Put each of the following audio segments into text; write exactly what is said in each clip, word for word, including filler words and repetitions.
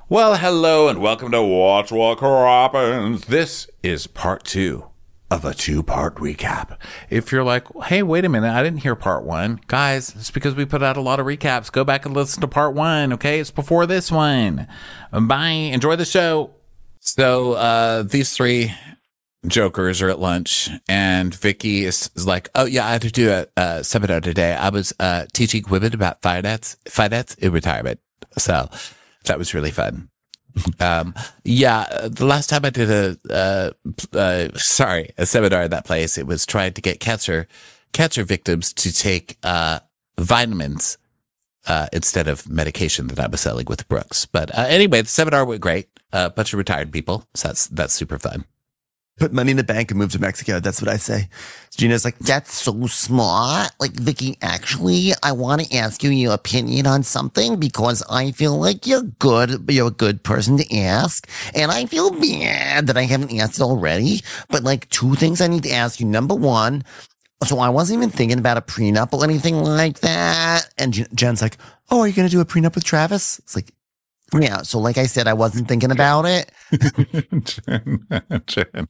Well, hello and welcome to Watch What Happens. This is part two of a two-part recap. If you're like, hey, wait a minute, I didn't hear part one. Guys, it's because we put out a lot of recaps. Go back and listen to part one, okay? It's before this one. Bye. Enjoy the show. So uh, these three jokers are at lunch, and Vicky is, is like, oh, yeah, I had to do a, a seminar today. I was uh, teaching women about finance, finance in retirement. So that was really fun. Um, yeah, the last time I did a, uh, uh, sorry, a seminar at that place, it was trying to get cancer, cancer victims to take, uh, vitamins, uh, instead of medication that I was selling with Brooks. But, uh, anyway, the seminar went great. A uh, bunch of retired people. So that's, that's super fun. Put money in the bank and move to Mexico. That's what I say. Gina's like, that's so smart. Like, Vicky, actually, I want to ask you your opinion on something because I feel like you're good. You're a good person to ask. And I feel bad that I haven't asked it already. But like two things I need to ask you. Number one, so I wasn't even thinking about a prenup or anything like that. And Jen's like, oh, are you going to do a prenup with Travis? It's like, yeah, so like I said, I wasn't thinking about it. Jen, Jen.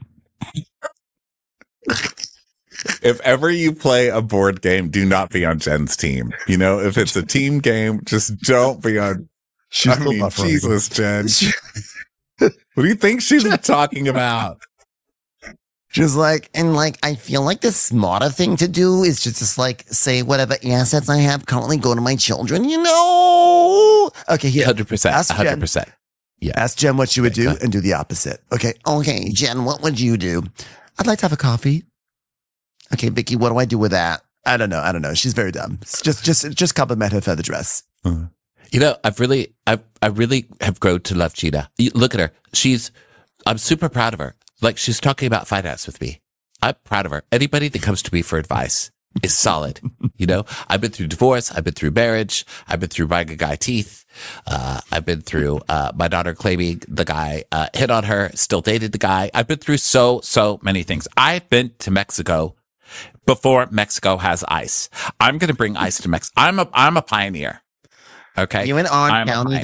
If ever you play a board game, do not be on Jen's team. You know, if it's a team game, just don't be on. She's I mean, Jesus, Jen. What do you think she's talking about? Just like, and like, I feel like the smarter thing to do is just, just like say whatever assets I have currently go to my children, you know? Okay, here. one hundred percent. Ask one hundred percent. Jen, yeah. Ask Jen what she would do and do the opposite. Okay. Okay, Jen, what would you do? I'd like to have a coffee. Okay, Vicky, what do I do with that? I don't know. I don't know. She's very dumb. Just, just, just compliment her feather dress. Uh-huh. You know, I've really, I've, I really have grown to love Gina. You look at her. She's, I'm super proud of her. Like, she's talking about finance with me. I'm proud of her. Anybody that comes to me for advice is solid. You know, I've been through divorce. I've been through marriage. I've been through buying a guy teeth. Uh, I've been through, uh, my daughter claiming the guy, uh, hit on her, still dated the guy. I've been through so, so many things. I've been to Mexico before Mexico has ice. I'm going to bring ice to Mexico. I'm a, I'm a pioneer. Okay. You and Orange County.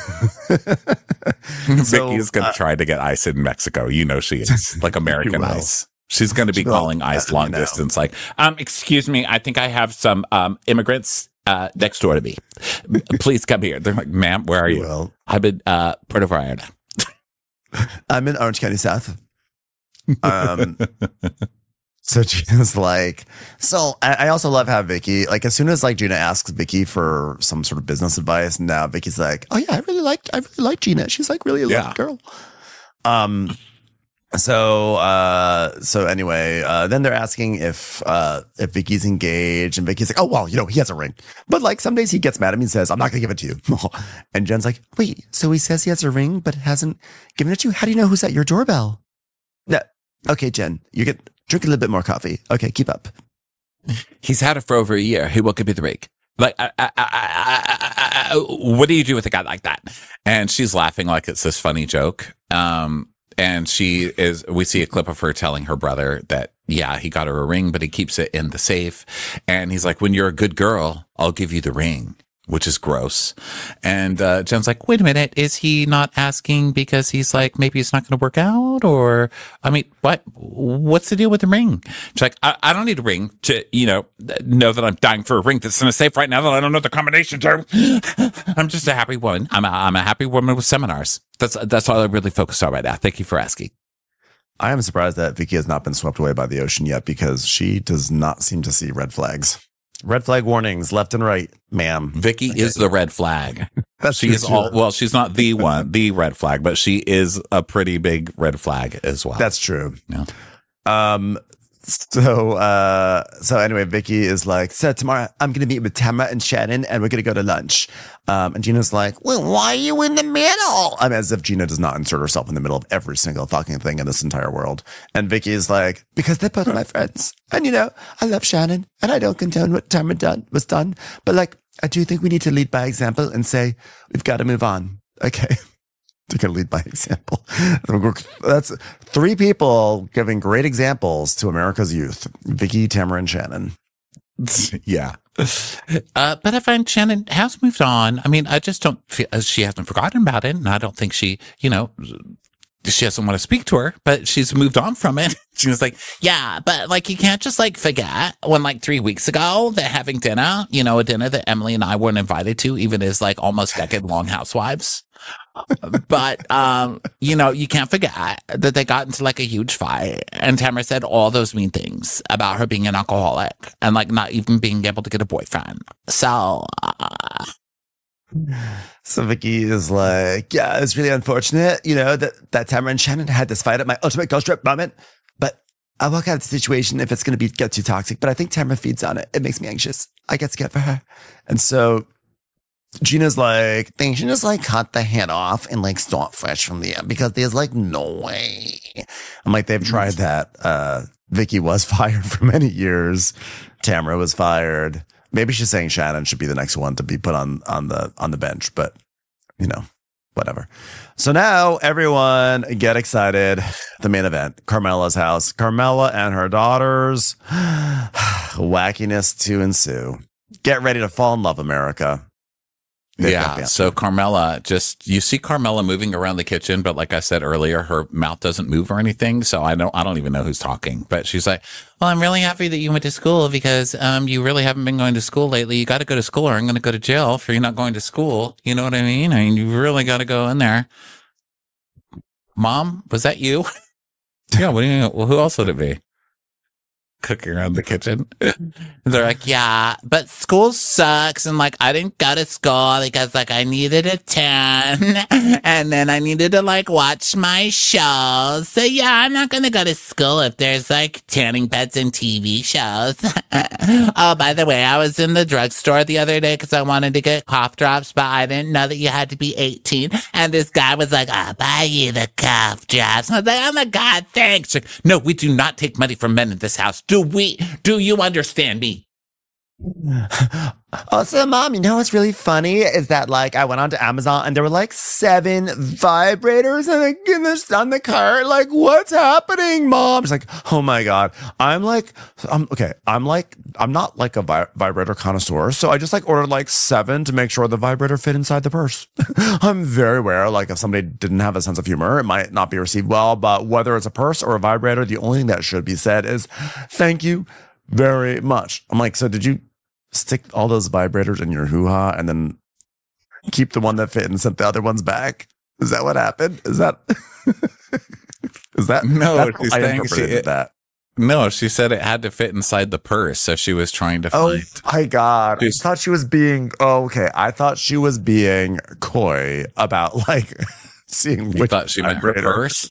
Vicky So, is going to uh, try to get ice in Mexico. You know she is. Like American will. ice. She's going to be She will. calling ice Uh, long you know. distance like, um, excuse me, I think I have some um immigrants uh next door to me. Please come here. They're like, ma'am, where are you? Well, I'm in uh Puerto Vallarta. I'm in Orange County South. Um, so Gina's like, so I, I also love how Vicky, like as soon as like Gina asks Vicky for some sort of business advice, now Vicky's like, oh yeah, I really like, I really like Gina. She's like really a Yeah. loved girl. Um, so, uh, so anyway, uh, then they're asking if, uh, if Vicky's engaged, and Vicky's like, oh, well, you know, he has a ring, but like some days he gets mad at me and says, I'm not going to give it to you. And Jen's like, wait, so he says he has a ring, but hasn't given it to you? How do you know who's at your doorbell? Yeah. Okay, Jen, you get drink a little bit more coffee. Okay, keep up. He's had it for over a year. He won't give me the ring. Like, I, I, I, I, I, what do you do with a guy like that? And she's laughing like it's this funny joke. Um, and she is, we see a clip of her telling her brother that, yeah, he got her a ring, but he keeps it in the safe. And he's like, when you're a good girl, I'll give you the ring, which is gross. And uh, Jen's like, wait a minute, is he not asking because he's like, maybe it's not going to work out? Or, I mean, what? What's the deal with the ring? She's like, I, I don't need a ring to, you know, know that I'm dying for a ring that's in a safe right now that I don't know the combination to. I'm just a happy woman. I'm a, I'm a happy woman with seminars. That's, that's all I really focus on right now. Thank you for asking. I am surprised that Vicky has not been swept away by the ocean yet because she does not seem to see red flags. Red flag warnings left and right, ma'am. Vicky Okay. is the red flag. That's She true, is too. all, well, she's not the one, the red flag, but she is a pretty big red flag as well. That's true. Yeah. Um, so, uh, so anyway, Vicky is like, so tomorrow I'm going to meet with Tamara and Shannon and we're going to go to lunch. Um, and Gina's like, well, why are you in the middle? I mean, as if Gina does not insert herself in the middle of every single fucking thing in this entire world. And Vicky is like, because they're both my friends. And you know, I love Shannon and I don't condone what Tamara done was done. But like, I do think we need to lead by example and say, we've got to move on. Okay. To can lead by example. That's three people giving great examples to America's youth. Vicky, Tamara, and Shannon. Yeah. Uh, but I find Shannon has moved on. I mean, I just don't feel she hasn't forgotten about it. And I don't think she, you know, she doesn't want to speak to her, but she's moved on from it. She was like, yeah, but like, you can't just like forget when like three weeks ago they're having dinner, you know, a dinner that Emily and I weren't invited to, even as like almost decade long housewives. But, um, you know, you can't forget that they got into like a huge fight and Tamara said all those mean things about her being an alcoholic and like not even being able to get a boyfriend. So, uh, So Vicky is like, yeah, it's really unfortunate, you know, that, that Tamara and Shannon had this fight at my ultimate girl trip moment. But I walk out of the situation if it's going to be get too toxic. But I think Tamara feeds on it. It makes me anxious. I get scared for her. And so Gina's like, they should just like cut the head off and like start fresh from the end because there's like no way. I'm like, they've tried that. Uh, Vicky was fired for many years. Tamara was fired. Maybe she's saying Shannon should be the next one to be put on, on the, on the bench, but you know, whatever. So now everyone get excited. The main event, Carmela's house, Carmela and her daughters, wackiness to ensue. Get ready to fall in love, America. Yeah. So Carmela just, you see Carmela moving around the kitchen, but like I said earlier, her mouth doesn't move or anything. So I don't, I don't even know who's talking, but she's like, well, I'm really happy that you went to school because, um, you really haven't been going to school lately. You got to go to school or I'm going to go to jail for you not going to school. You know what I mean? I mean, you really got to go in there. Mom, was that you? Yeah. What do you, well, who else would it be? Cooking around the kitchen. They're like, yeah, but school sucks. And like, I didn't go to school because like I needed a tan and then I needed to like watch my shows. So yeah, I'm not going to go to school if there's like tanning beds and T V shows. Oh, by the way, I was in the drugstore the other day because I wanted to get cough drops, but I didn't know that you had to be eighteen. And this guy was like, I'll buy you the cough drops. I was like, oh my God, thanks. Like, no, we do not take money from men in this house. Do we? Do you understand me? Also, Mom, you know what's really funny is that like I went onto Amazon and there were like seven vibrators and like in the, on the cart. Like, what's happening, Mom? She's like, oh my God. I'm like, I'm okay. I'm like, I'm not like a vi- vibrator connoisseur. So I just like ordered like seven to make sure the vibrator fit inside the purse. I'm very aware. Like if somebody didn't have a sense of humor, it might not be received well, but whether it's a purse or a vibrator, the only thing that should be said is thank you very much. I'm like, so did you stick all those vibrators in your hoo-ha and then keep the one that fit and sent the other ones back? Is that what happened? Is that is that no? She's saying she, it, that. No, she said it had to fit inside the purse, so she was trying to oh, find. Oh my God! I thought she was being. Oh, okay. I thought she was being coy about like seeing. You which thought she meant her purse?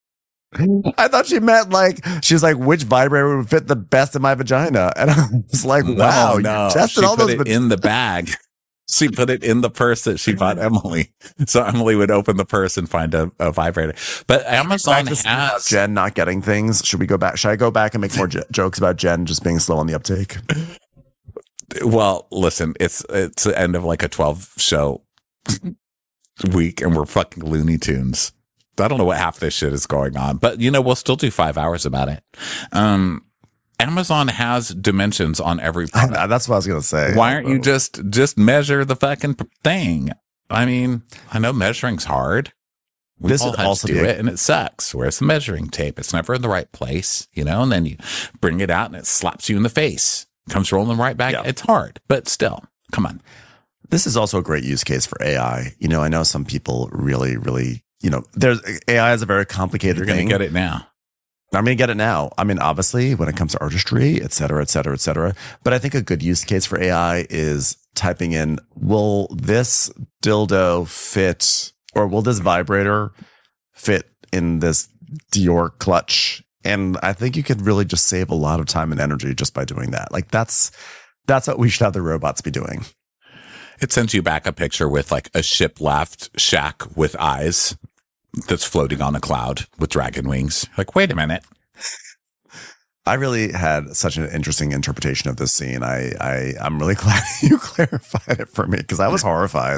I thought she meant like she was like, which vibrator would fit the best in my vagina, and I was like, wow, no, no. You tested she all put those it in the bag. She put it in the purse that she bought Emily, so Emily would open the purse and find a, a vibrator. But Amazon has Jen not getting things. Should we go back? Should I go back and make more j- jokes about Jen just being slow on the uptake? Well, listen, it's it's the end of like a twelve show week, and we're fucking Looney Tunes. I don't know what half this shit is going on, but you know, we'll still do five hours about it. Um, Amazon has dimensions on every product. That's what I was going to say. Why aren't you just, just measure the fucking thing? I mean, I know measuring's hard. We this all would have also to do be a- it and it sucks. Where's the measuring tape? It's never in the right place, you know, and then you bring it out and it slaps you in the face. Comes rolling right back. Yeah. It's hard, but still, come on. This is also a great use case for A I. You know, I know some people really, really, you know, there's A I is a very complicated You're going to thing. get it now. I'm going to get it now. I mean, obviously, when it comes to artistry, et cetera, et cetera, et cetera. But I think a good use case for A I is typing in, will this dildo fit, or will this vibrator fit in this Dior clutch? And I think you could really just save a lot of time and energy just by doing that. Like that's, that's what we should have the robots be doing. It sends you back a picture with like a shipleft shack with eyes that's floating on a cloud with dragon wings. Like, wait a minute. I really had such an interesting interpretation of this scene. I, I, I'm really glad you clarified it for me because I was horrified.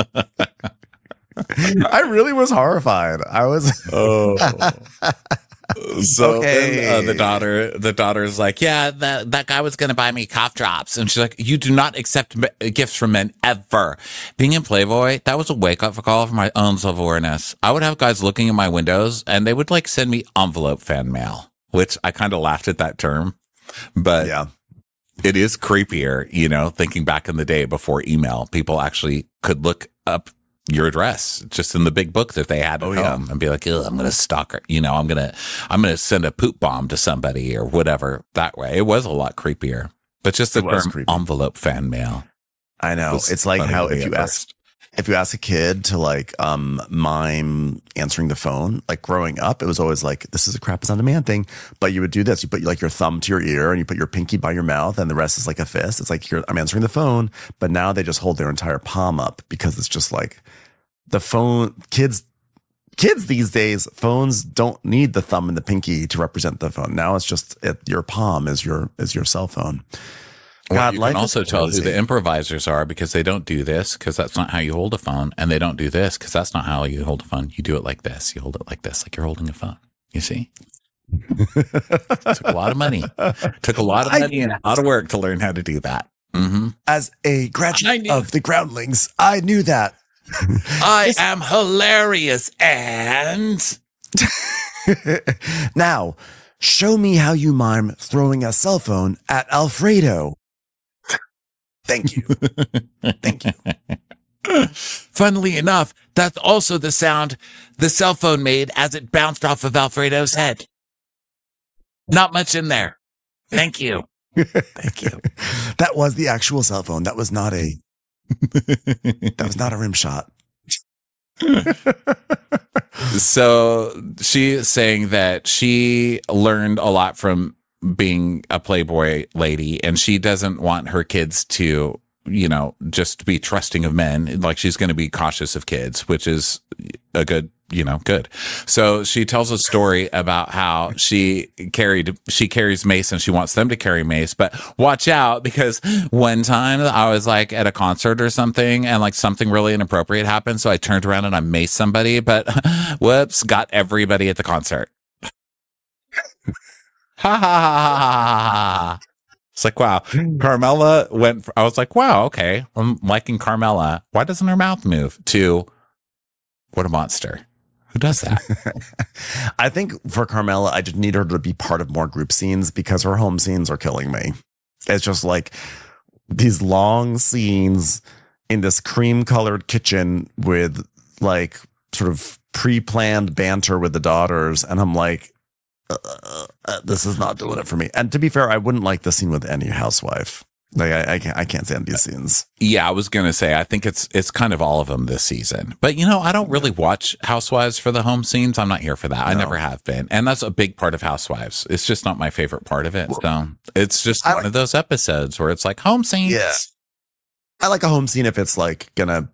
I really was horrified. I was. Oh. So Okay. then, uh, the daughter, the daughter's like, yeah, that that guy was going to buy me cough drops. And she's like, you do not accept me- gifts from men ever. Being in Playboy, that was a wake up call for my own self awareness. I would have guys looking in my windows and they would like send me envelope fan mail, which I kind of laughed at that term, but Yeah. it is creepier, you know, thinking back in the day before email, people actually could look up your address just in the big book that they had at Oh, yeah. home and be like, I'm going to stalk her. You know, I'm going to, I'm going to send a poop bomb to somebody or whatever that way. It was a lot creepier, but just the It was term creepy. envelope fan mail. I know. was It's like funny how to me if you at ask first. if you ask a kid to like um mime answering the phone, like growing up, it was always like, this is a crap is on demand thing. But you would do this. You put like your thumb to your ear and you put your pinky by your mouth and the rest is like a fist. It's like, here, I'm answering the phone. But now they just hold their entire palm up because it's just like the phone kids kids these days, phones don't need the thumb and the pinky to represent the phone. Now it's just it, your palm is your is your cell phone. Well, God, you life can is also tell who crazy. the improvisers are because they don't do this because that's not how you hold a phone. And they don't do this because that's not how you hold a phone. You do it like this. You hold it like this, like you're holding a phone. You see? Took a lot of money. Took a lot of I- money and a lot of work to learn how to do that. Mm-hmm. As a I graduate knew- of the Groundlings, I knew that. I am hilarious and Now, show me how you mime throwing a cell phone at Alfredo. Thank you. Thank you. funnily enough, that's also the sound the cell phone made as it bounced off of Alfredo's head. Not much in there. Thank you. Thank you. That was the actual cell phone. That was not a that was not a rim shot. So she's saying that she learned a lot from being a Playboy lady and she doesn't want her kids to, you know, just be trusting of men. Like she's going to be cautious of kids, which is a good, you know, good. So she tells a story about how she carried, she carries mace and she wants them to carry mace, but watch out because one time I was like at a concert or something and like something really inappropriate happened. So I turned around and I maced somebody, but whoops, got everybody at the concert. Ha ha ha ha ha. It's like, wow, Carmela went, for, I was like, wow, okay, I'm liking Carmela. Why doesn't her mouth move? To, what a monster. Who does that? I think for Carmela, I just need her to be part of more group scenes because her home scenes are killing me. It's just like these long scenes in this cream colored kitchen with like sort of pre-planned banter with the daughters. And I'm like, uh, uh, this is not doing it for me. And to be fair, I wouldn't like the scene with any housewife. Like I, I can't, I can't stand these scenes. Yeah, I was going to say, I think it's, it's kind of all of them this season, but you know, I don't really watch Housewives for the home scenes. I'm not here for that. I No. never have been. And that's a big part of Housewives. It's just not my favorite part of it. So it's just I one like- of those episodes where it's like home scenes. Yeah. I like a home scene if it's like gonna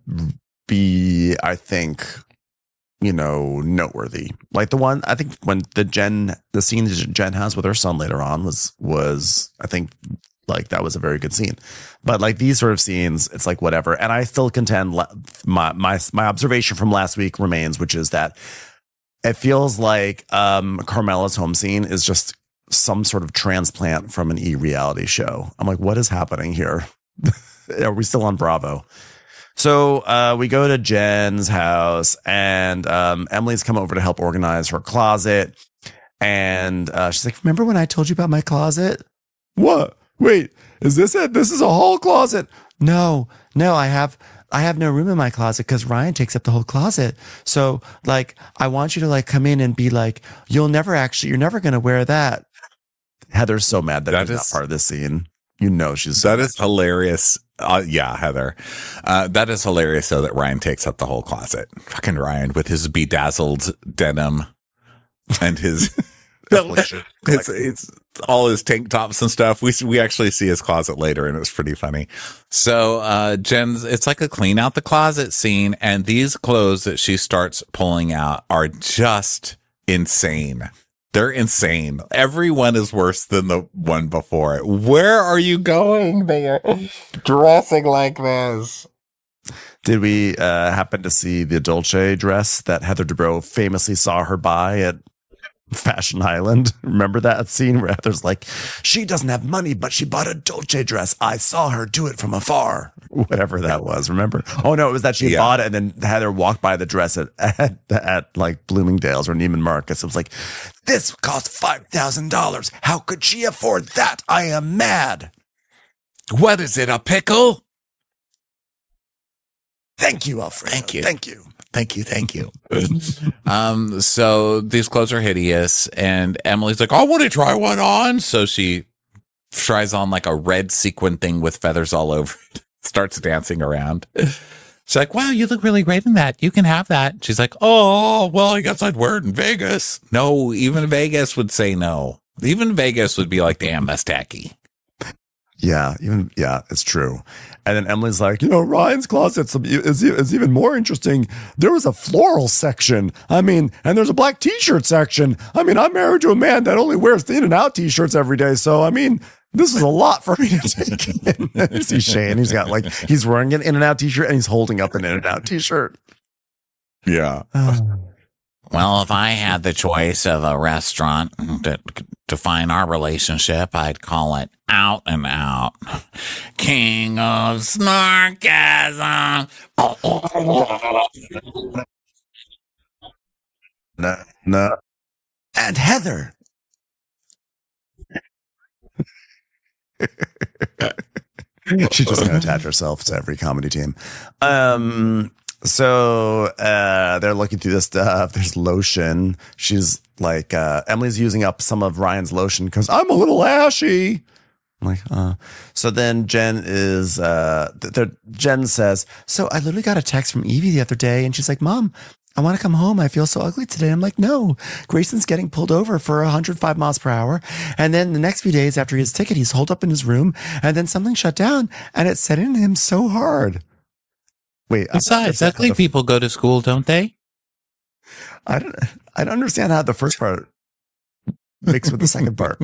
be, I think, you know, noteworthy. Like the one, I think when the Jen, the scene that Jen has with her son later on was, was, I think like that was a very good scene. But like these sort of scenes, it's like whatever. And I still contend la- my, my, my observation from last week remains, which is that it feels like um, Carmela's home scene is just some sort of transplant from an E reality show. I'm like, what is happening here? Are we still on Bravo? So uh, we go to Jen's house and um, Emily's come over to help organize her closet. And uh, she's like, remember when I told you about my closet? What? Wait, is this it? This is a whole closet. No, no, I have I have no room in my closet because Ryan takes up the whole closet. So like, I want you to like come in and be like, you'll never actually, you're never going to wear that. Heather's so mad that, That she's is- not part of this scene. You know, she's That is hilarious. Uh, yeah, Heather. Uh, that is hilarious, though, that Ryan takes up the whole closet. Fucking Ryan with his bedazzled denim and his. it's, it's all his tank tops and stuff. We we actually see his closet later, and it's pretty funny. So uh, Jen's, it's like a clean out the closet scene, and these clothes that she starts pulling out are just insane. They're insane. Everyone is worse than the one before it. Where are you going there? Dressing like this. Did we uh, happen to see the Dolce dress that Heather Dubrow famously saw her buy at Fashion Island. Remember that scene where Heather's like, she doesn't have money, but she bought a Dolce dress. I saw her do it from afar. Whatever that was. Remember? Oh no, it was that she Yeah. bought it and then Heather walked by the dress at, at, at like Bloomingdale's or Neiman Marcus. It was like, this cost five thousand dollars. How could she afford that? I am mad. What is it, a pickle? Thank you, Alfredo. Thank you. Thank you. Thank you, thank you. um, so these clothes are hideous, and Emily's like, I want to try one on. So she tries on like a red sequin thing with feathers all over it, starts dancing around. She's like, wow, you look really great in that. You can have that. She's like, oh, well, I guess I'd wear it in Vegas. No, even Vegas would say no. Even Vegas would be like, damn, that's tacky. Yeah, even yeah, it's true. And then Emily's like, you know, Ryan's closet is, is even more interesting. There was a floral section. I mean, and there's a black t-shirt section. I mean, I'm married to a man that only wears the In-N-Out t-shirts every day. So, I mean, this is a lot for me to take in. You see Shane, he's got like, he's wearing an In-N-Out t-shirt and he's holding up an In-N-Out t-shirt. Yeah. Well, if I had the choice of a restaurant to define our relationship, I'd call it Out and Out. King of Snarkasm. No, no. And Heather. She's just going to attach herself to every comedy team. Um, So uh, they're looking through this stuff. There's lotion. She's like, uh, Emily's using up some of Ryan's lotion because I'm a little ashy. I'm like, uh. So then Jen is, uh, th- th- Jen says, so I literally got a text from Evie the other day and she's like, Mom, I want to come home. I feel so ugly today. I'm like, no, Grayson's getting pulled over for one hundred five miles per hour. And then the next few days after his ticket, he's holed up in his room and then something shut down and it set in him so hard. Wait, besides, ugly people go to school, don't they? I don't. I don't understand how the first part mixed with the second part.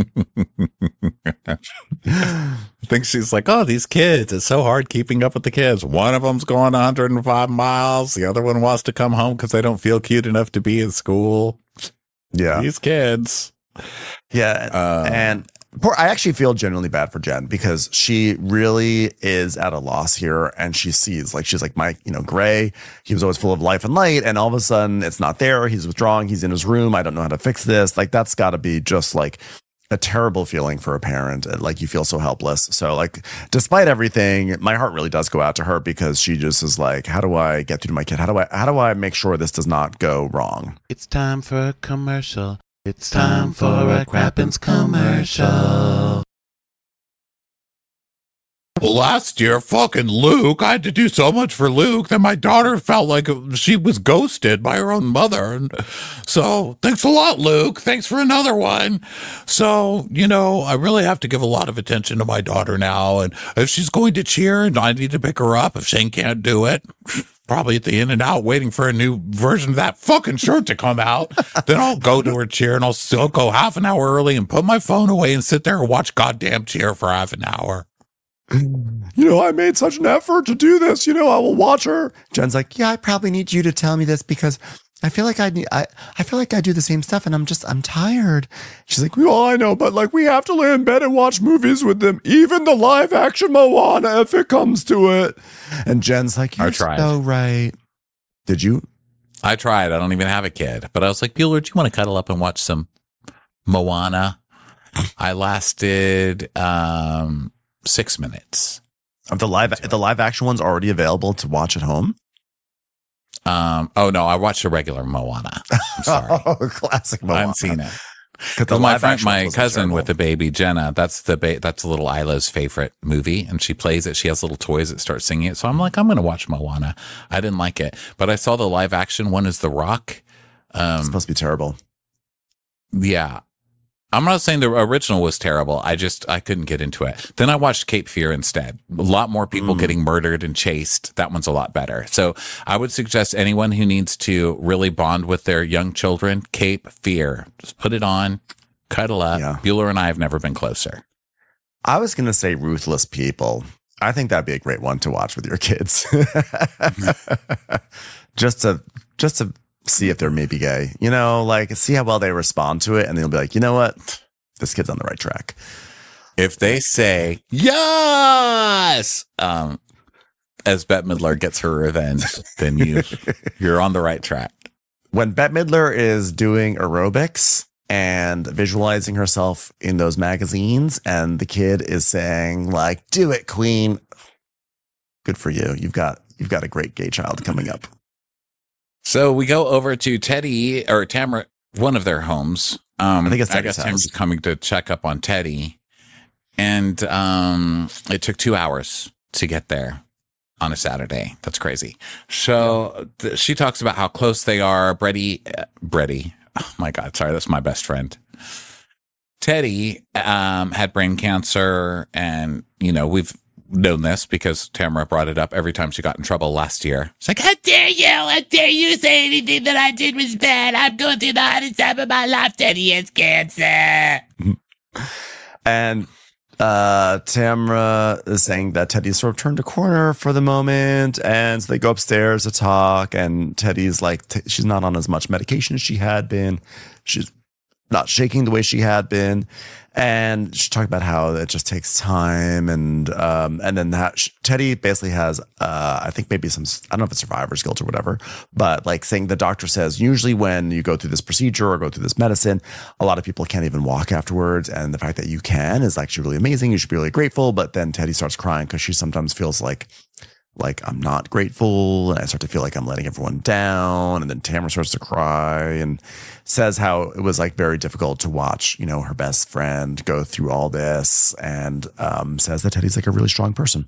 I think she's like, "Oh, these kids! It's so hard keeping up with the kids. One of them's going one hundred five miles. The other one wants to come home because they don't feel cute enough to be in school. Yeah, these kids. Yeah, uh, and." Poor, I actually feel genuinely bad for Jen because she really is at a loss here and she sees like, she's like, Mike, you know, Gray, he was always full of life and light. And all of a sudden it's not there. He's withdrawing. He's in his room. I don't know how to fix this. Like, that's gotta be just like a terrible feeling for a parent. Like you feel so helpless. So like, despite everything, my heart really does go out to her because she just is like, how do I get through to my kid? How do I, how do I make sure this does not go wrong? It's time for a commercial. It's time for a Crappens commercial. Well, last year, fucking Luke, I had to do so much for Luke that my daughter felt like she was ghosted by her own mother. And so thanks a lot, Luke. Thanks for another one. So, you know, I really have to give a lot of attention to my daughter now. And if she's going to cheer and I need to pick her up, if Shane can't do it, probably at the In-N-Out waiting for a new version of that fucking shirt to come out. Then I'll go to her cheer and I'll still go half an hour early and put my phone away and sit there and watch goddamn cheer for half an hour. You know, I made such an effort to do this. You know, I will watch her. Jen's like, yeah, I probably need you to tell me this because I feel like I need, I, I feel like I do the same stuff and I'm just, I'm tired. She's like, well, I know, but like we have to lay in bed and watch movies with them, even the live action Moana if it comes to it. And Jen's like, you're so right. Did you? I tried. I don't even have a kid, but I was like, Bueller, do you want to cuddle up and watch some Moana? I lasted, um, six minutes. Of the live, the live action one's already available to watch at home. Um. Oh no, I watched a regular Moana. I'm sorry, oh, classic Moana. I haven't seen it. Because my friend, my cousin with the baby Jenna, that's the ba- that's little Isla's favorite movie, and she plays it. She has little toys that start singing it. So I'm like, I'm going to watch Moana. I didn't like it, but I saw the live action one is The Rock. Um, it's supposed to be terrible. Yeah. I'm not saying the original was terrible. I just, I couldn't get into it. Then I watched Cape Fear instead. A lot more people mm. getting murdered and chased. That one's a lot better. So I would suggest anyone who needs to really bond with their young children, Cape Fear. Just put it on, cuddle up. Yeah. Bueller and I have never been closer. I was going to say Ruthless People. I think that'd be a great one to watch with your kids. just to, just to, see if they're maybe gay. You know, like see how well they respond to it, and they'll be like, you know what, this kid's on the right track. If they say yes, um, as Bette Midler gets her revenge, then you you're on the right track. When Bette Midler is doing aerobics and visualizing herself in those magazines, and the kid is saying like, "Do it, queen." Good for you. You've got you've got a great gay child coming up. So we go over to Teddy or Tamara, one of their homes. Um, I think it's I guess Teddy's Tamara's house. coming to check up on Teddy, and um, it took two hours to get there on a Saturday. That's crazy. So th- she talks about how close they are. Brady, uh, Brady. Oh my God, sorry, that's my best friend. Teddy um, had brain cancer, and you know we've known this because Tamara brought it up every time she got in trouble last year. It's like, how dare you? How dare you say anything that I did was bad? I'm going through the hardest time of my life. Teddy has cancer. And uh, Tamara is saying that Teddy's sort of turned a corner for the moment. And so they go upstairs to talk. And Teddy's like, t- she's not on as much medication as she had been. She's not shaking the way she had been. And she talked about how it just takes time. And um, and then that sh- Teddy basically has, uh, I think maybe some, I don't know if it's survivor's guilt or whatever, but like saying the doctor says, usually when you go through this procedure or go through this medicine, a lot of people can't even walk afterwards. And the fact that you can is actually really amazing. You should be really grateful. But then Teddy starts crying because she sometimes feels like, like I'm not grateful, and I start to feel like I'm letting everyone down. And then Tamara starts to cry and says how it was like very difficult to watch, you know, her best friend go through all this, and um, says that Teddy's like a really strong person.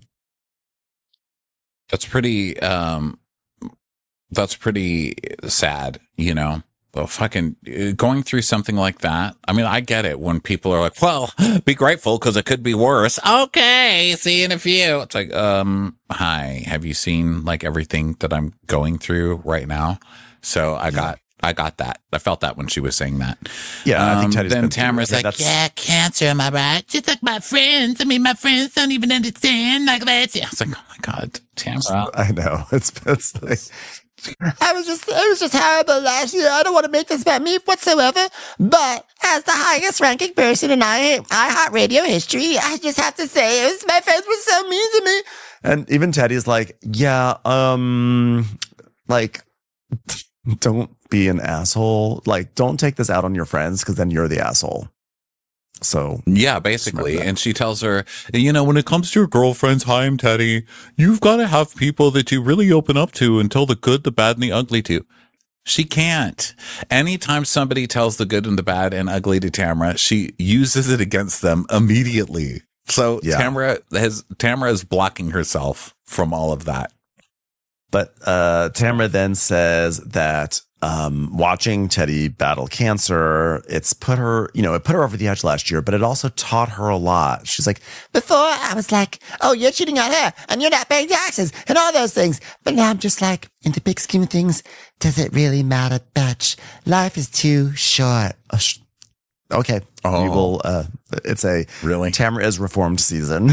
That's pretty, um, that's pretty sad, you know, well, fucking uh, going through something like that. I mean, I get it when people are like, well, be grateful because it could be worse. Okay. See you in a few. It's like, um, hi, have you seen like everything that I'm going through right now? So I got, I got that. I felt that when she was saying that. Yeah. I think Um, Teddy's then been through- Tamara's I mean, like, that's- yeah, cancer, am I right? Just like my friends. I mean, my friends don't even understand like that. I was like, oh my God, Tamara. I know. It's, it's like, I was just, it was just horrible last year. I don't want to make this about me whatsoever, but as the highest ranking person in I, iHeartRadio history, I just have to say, it was, my friends were so mean to me. And even Teddy's like, yeah, um, like, don't be an asshole. Like, don't take this out on your friends because then you're the asshole. So Yeah, basically. Smart. And she tells her, you know, when it comes to your girlfriends, hi, I'm Teddy, you've got to have people that you really open up to and tell the good, the bad, and the ugly to. She can't. Anytime somebody tells the good and the bad and ugly to Tamara, she uses it against them immediately. So Yeah. Tamara has Tamara is blocking herself from all of that. But uh, Tamara then says that um, watching Teddy battle cancer, it's put her, you know, it put her over the edge last year, but it also taught her a lot. She's like, before I was like, oh, you're cheating on her and you're not paying taxes and all those things. But now I'm just like, in the big scheme of things, does it really matter, bitch? Life is too short. Oh, sh- okay. Oh. We will, uh, it's a Really? Tamara is reformed season.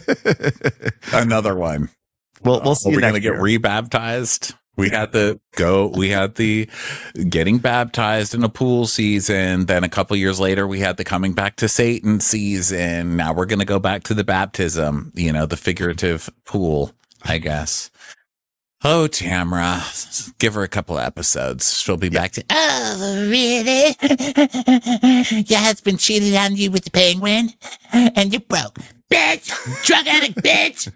Another one. We'll, we'll see. Are we next going to get year. rebaptized? We had the go, we had the getting baptized in a pool season. Then a couple years later, we had the coming back to Satan season. Now we're going to go back to the baptism, you know, the figurative pool, I guess. Oh, Tamara, give her a couple of episodes. She'll be back to, oh, really? Your husband cheated on you with the penguin and you're broke. Bitch! Drug addict, bitch!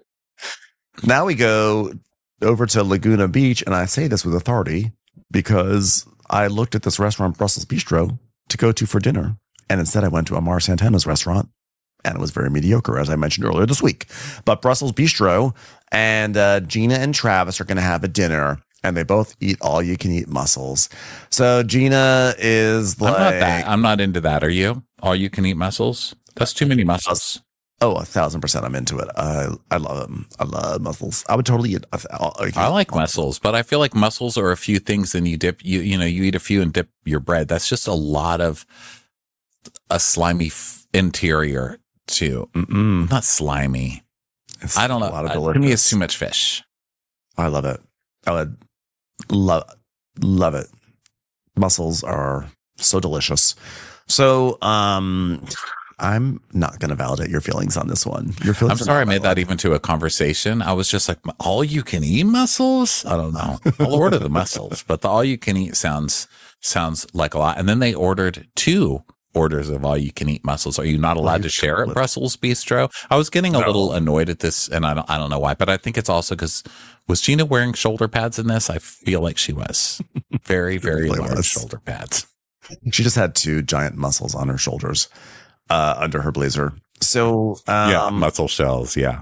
Now we go over to Laguna Beach, and I say this with authority because I looked at this restaurant, Brussels Bistro, to go to for dinner. And instead I went to Amar Santana's restaurant, and it was very mediocre, as I mentioned earlier this week. But Brussels Bistro and uh, Gina and Travis are going to have a dinner, and they both eat all you can eat mussels. So Gina is like, I'm not that. I'm not into that. Are you? All you can eat mussels? That's too many mussels. oh, a thousand percent I'm into it. I, I love them. I love mussels. I would totally eat. I, I like mussels, but I feel like mussels are a few things and you dip, you, you know, you eat a few and dip your bread. That's just a lot of a slimy f- interior too. Mm-mm. Not slimy. It's I don't know. A lot of Uh, delicious. to me, it's too much fish. I love it. I would love Love it. Mussels are so delicious. So, um, I'm not going to validate your feelings on this one. Your feelings. I'm are sorry I not made valid. that even to a conversation. I was just like, all you can eat mussels? I don't know. I'll order the mussels, but the all you can eat sounds sounds like a lot. And then they ordered two orders of all you can eat mussels. Are you not allowed to share at Brussels Bistro? I was getting a No. little annoyed at this, and I don't I don't know why, but I think it's also because was Gina wearing shoulder pads in this? I feel like she was. Very, very Really large was. shoulder pads. She just had two giant mussels on her shoulders, uh, under her blazer. So, um, yeah, muscle shells. Yeah.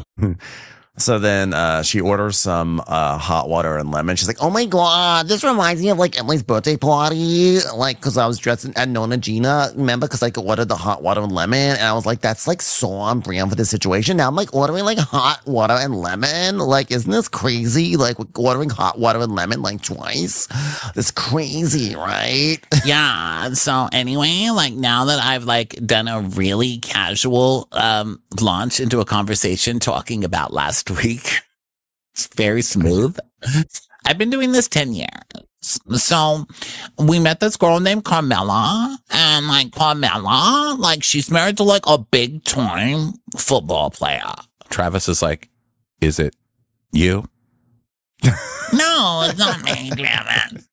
So then uh, she orders some uh, hot water and lemon. She's like, oh my God, this reminds me of like Emily's birthday party. Like, because I was dressed in, at Nona Gina, remember? Because like, I ordered the hot water and lemon. And I was like, that's like so on brand for this situation. Now I'm like ordering like hot water and lemon. Like, isn't this crazy? Like, ordering hot water and lemon like twice. That's crazy, right? Yeah. So anyway, like now that I've like done a really casual um launch into a conversation talking about last week, it's very smooth. I've been doing this ten years. So we met this girl named Carmela, and like Carmela, like she's married to like a big time football player. Travis is like, is it you? No, it's not me, damn it.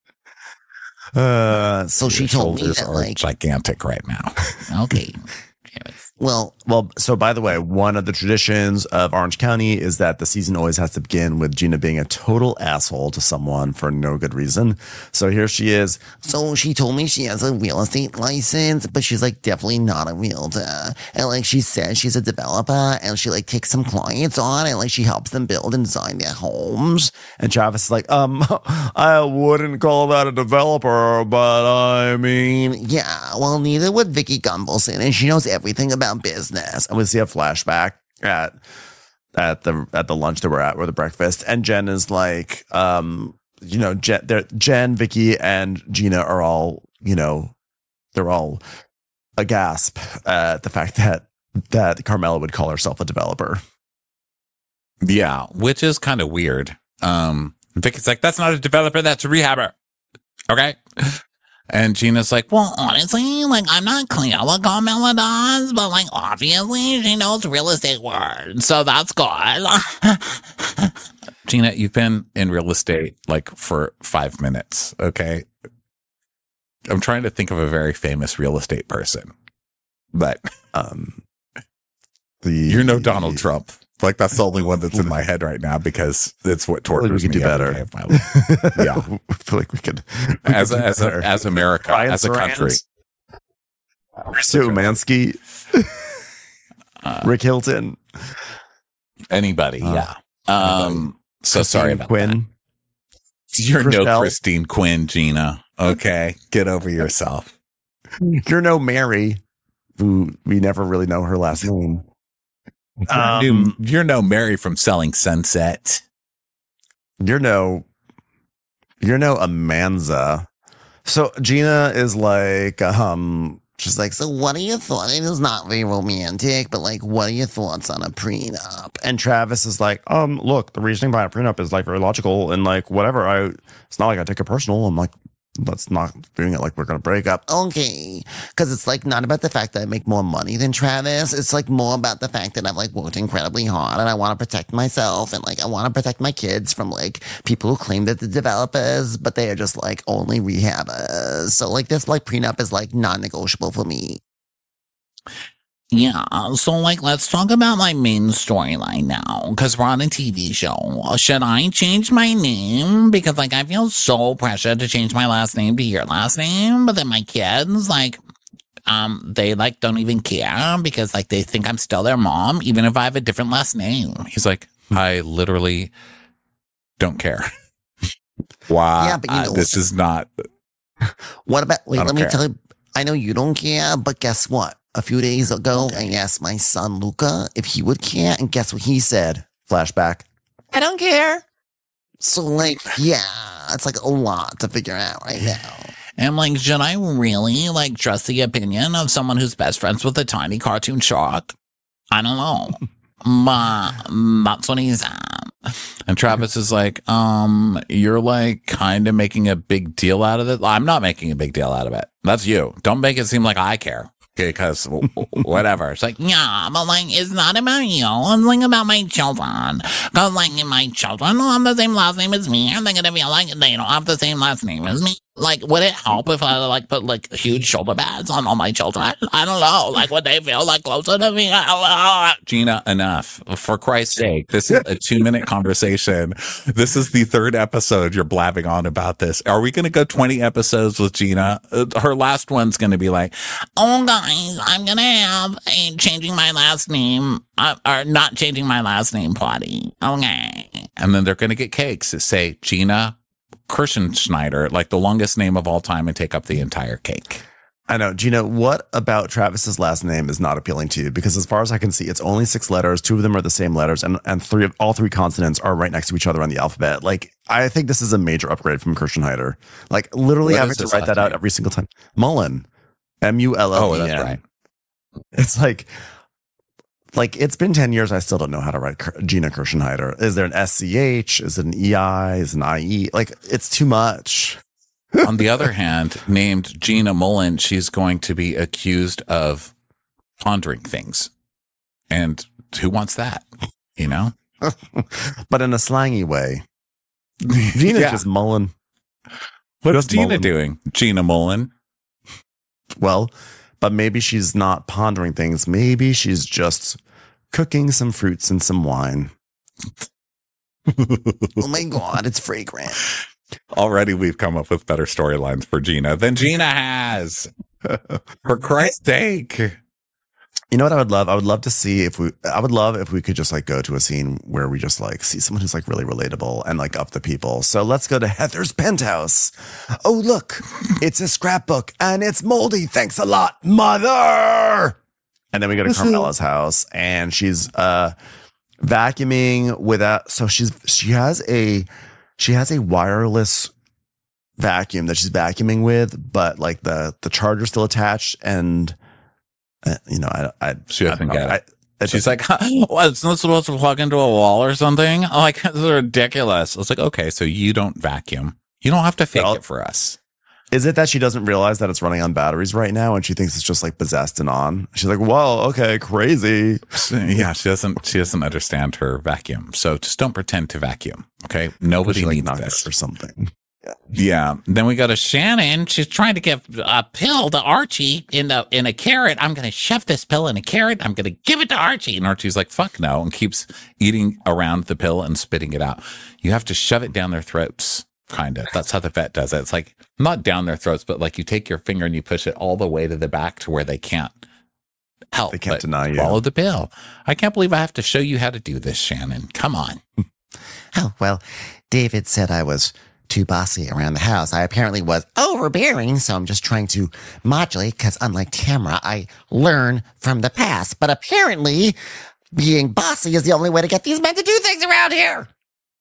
Uh, So she Your told me shoulders that are like, gigantic right now. okay. Well, well, so by the way, one of the traditions of Orange County is that the season always has to begin with Gina being a total asshole to someone for no good reason. So here she is. So she told me she has a real estate license, but she's like definitely not a realtor. And like she says she's a developer and she like takes some clients on and like she helps them build and design their homes. And Travis is like, um, I wouldn't call that a developer, but I mean, Yeah, well, neither would Vicky Gumbelson, and she knows everything about business. and we see a flashback at at the at the lunch that we're at or the breakfast, and Jen is like, um, you know, Jen, they're- Jen, Vicky, and Gina are all, you know, they're all aghast at the fact that that Carmela would call herself a developer. Yeah, which is kind of weird. Um, Vicky's like, that's not a developer, that's a rehabber. Okay. And Gina's like, well, honestly, like, I'm not clear what Carmela does, but like, obviously, she knows real estate words, so that's good. Gina, you've been in real estate like for five minutes. Okay. I'm trying to think of a very famous real estate person, but Um, the you're no Donald Trump. Like, that's the only one that's in my head right now because it's what feel like we tortures could me do every better. day of my life. Yeah. I feel like we could, we As could a, do as a, better. as America, Brian as a country. Sarans, Sue Mansky, Uh, Rick Hilton, Anybody, Uh, yeah. Um, so sorry about Quinn. that. You're no Christelle. Christine Quinn, Gina. Okay, get over yourself. You're no Mary, who we never really know her last name. You're, Um, no, you're no Mary from Selling Sunset. You're no, you're no Amanza. So Gina is like, um, She's like, so what are your thoughts? It is not very romantic, but like, what are your thoughts on a prenup? and Travis is like, um, look, the reasoning behind a prenup is like very logical and like whatever. I, it's not like I take it personal. I'm like, let's not doing it like we're gonna break up. Okay, because it's like not about the fact that I make more money than Travis. It's like more about the fact that I've like worked incredibly hard and I want to protect myself and like I want to protect my kids from like people who claim that they're developers, but they are just like only rehabbers. So like this like prenup is like non-negotiable for me. Yeah, so like let's talk about my main storyline now, because we're on a T V show. Should I change my name? Because like I feel so pressured to change my last name to your last name, but then my kids like um they like don't even care because like they think I'm still their mom, even if I have a different last name. He's like, I literally don't care. Why? Yeah, but you uh, know- this is not. What about wait, I don't let me care. tell you, I know you don't care, but guess what? A few days ago, I asked my son Luca if he would care, and guess what he said? Flashback. I don't care. So, like, yeah, it's like a lot to figure out right now. And like, should I really like trust the opinion of someone who's best friends with a tiny cartoon shark? I don't know. But that's what he said. And Travis is like, um, you're like kind of making a big deal out of it. I'm not making a big deal out of it. That's you. Don't make it seem like I care. Because whatever. It's like, yeah, but like, it's not about you. It's like about my children. Because like, my children don't have the same last name as me, and they're going to feel like they don't have the same last name as me. Like, would it help if I like put like huge shoulder pads on all my children? I don't know. Like, would they feel like closer to me? Gina, enough. For Christ's sake, this is a two minute conversation. This is the third episode you're blabbing on about this. Are we going to go twenty episodes with Gina? Uh, her last one's going to be like, oh, guys, I'm going to have a changing my last name, uh, or not changing my last name party. Okay. And then they're going to get cakes that say Gina Kirschenschneider, like the longest name of all time, and take up the entire cake. I know. Gina, what about Travis's last name is not appealing to you? Because as far as I can see, it's only six letters. Two of them are the same letters, and, and three of all three consonants are right next to each other on the alphabet. Like, I think this is a major upgrade from Kirschenschneider. Like, literally What having is to his write last that out name? every single time. Mullen. M U L L E N. Oh, that's right. It's like, like it's been ten years. I still don't know how to write Kir- Gina Kirschenschneider. Is there an S C H? Is it an E I? Is it an I E? Like, it's too much. On the other hand, named Gina Mullen, she's going to be accused of pondering things. And who wants that? You know? But in a slangy way. Gina's Yeah. just Mullen. What's Just Gina Mullen. doing? Gina Mullen. Well, but maybe she's not pondering things. Maybe she's just cooking some fruits and some wine. Oh my God, it's fragrant. Already we've come up with better storylines for Gina than Gina has. For Christ's sake. You know what I would love? I would love to see if we, I would love if we could just like go to a scene where we just like see someone who's like really relatable and like up the people. So let's go to Heather's penthouse. Oh, look, it's a scrapbook and it's moldy. Thanks a lot, mother. And then we go to Carmela's house and she's, uh, vacuuming without, so she's, she has a, she has a wireless vacuum that she's vacuuming with, but like the, the charger's still attached and, Uh, you know, I, I, She doesn't I, get it. I, I She's like, huh, what, it's not supposed to plug into a wall or something? Like, this is ridiculous. I was like, okay, so you don't vacuum. You don't have to fake Well- it for us. is it that she doesn't realize that it's running on batteries right now and she thinks it's just like possessed and on? She's like, whoa, okay, crazy. Yeah, she doesn't. She doesn't understand her vacuum. So just don't pretend to vacuum. Okay, nobody She, like, needs knocked this. it or something. Yeah. Then we go to Shannon. She's trying to give a pill to Archie in the in a carrot. I'm going to shove this pill in a carrot. I'm going to give it to Archie. And Archie's like, fuck no, and keeps eating around the pill and spitting it out. You have to shove it down their throats, kind of. That's how the vet does it. It's like not down their throats, but like you take your finger and you push it all the way to the back to where they can't help. They can't but deny you. Follow the pill. I can't believe I have to show you how to do this, Shannon. Come on. Oh, well, David said I was too bossy around the house. I apparently was overbearing, so I'm just trying to modulate because unlike Tamara, I learn from the past. But apparently, being bossy is the only way to get these men to do things around here.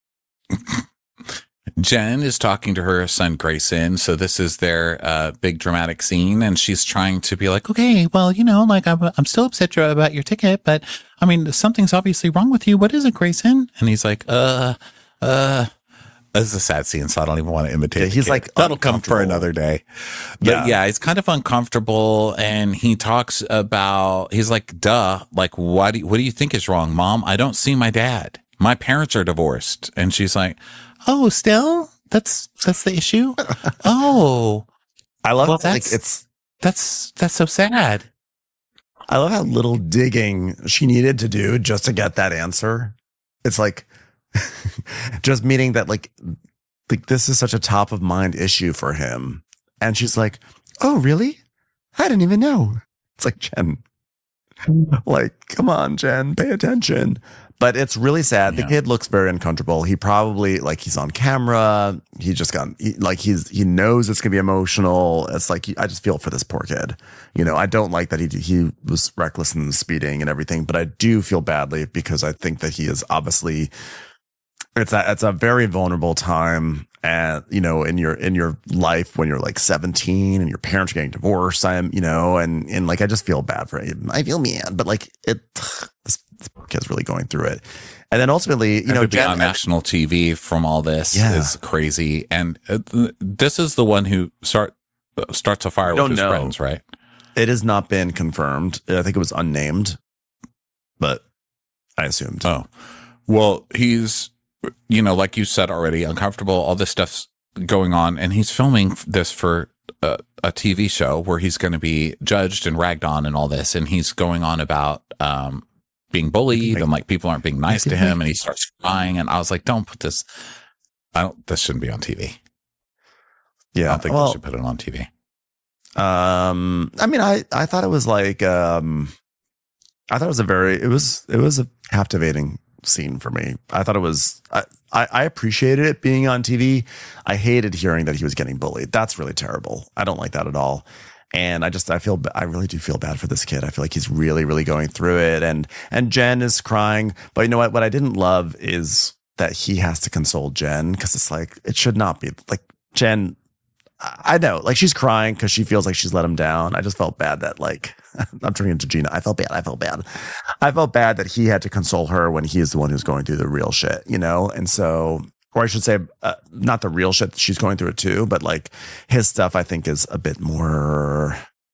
Jen is talking to her son Grayson. So this is their uh, big dramatic scene, and she's trying to be like, "Okay, well, you know, like I'm, I'm still upset about your ticket, but I mean, something's obviously wrong with you. What is it, Grayson?" And he's like, "Uh, uh." This is a sad scene, so I don't even want to imitate. Yeah, the he's kid. like that'll come for uncomfortable. another day. But Yeah. yeah, he's kind of uncomfortable, and he talks about. He's like, "Duh, like what? Do you, what do you think is wrong, Mom? I don't see my dad. My parents are divorced." And she's like, "Oh, still? That's that's the issue? Oh, I love Well, how, like that's- it's that's that's so sad." I love how little digging she needed to do just to get that answer. It's like just meaning that like like this is such a top of mind issue for him. And she's like, "Oh, really? I didn't even know." It's like, Jen, like, come on, Jen, pay attention. But it's really sad. The Yeah. kid looks very uncomfortable. He probably like he's on camera. He just got he, like he's he knows it's gonna be emotional. It's like I just feel for this poor kid. You know, I don't like that he he was reckless in the speeding and everything, but I do feel badly because I think that he is obviously it's a it's a very vulnerable time, and you know, in your in your life when you're like seventeen and your parents are getting divorced. I'm you know, and and like I just feel bad for him. I feel mad, but like it, this this kid's really going through it. And then ultimately, you And know, to be Jen, on national T V from all this Yeah. is crazy. And uh, th- this is the one who start uh, starts a fire with don't his know. friends, right? it has not been confirmed. I think it was unnamed, but I assumed. Oh, well, he's, you know, like you said already, uncomfortable. All this stuff's going on, and he's filming this for a, a T V show where he's going to be judged and ragged on and all this. And he's going on about um, being bullied and like people aren't being nice to him, and he starts crying. And I was like, don't put this. I don't. This shouldn't be on T V. Yeah, I don't think well, we should put it on T V. Um, I mean, I, I thought it was like, um, I thought it was a very, it was, it was a captivating scene for me. I thought it was, I, I, I appreciated it being on T V. I hated hearing that he was getting bullied. That's really terrible. I don't like that at all. And I just, I feel, I really do feel bad for this kid. I feel like he's really, really going through it. And, and Jen is crying. But you know what? What I didn't love is that he has to console Jen, because it's like, it should not be like Jen. I know, like she's crying because she feels like she's let him down. I just felt bad that, like, I'm turning into Gina. I felt bad. I felt bad. I felt bad that he had to console her when he is the one who's going through the real shit, you know? And so, or I should say, uh, not the real shit. She's going through it too, but like his stuff, I think, is a bit more,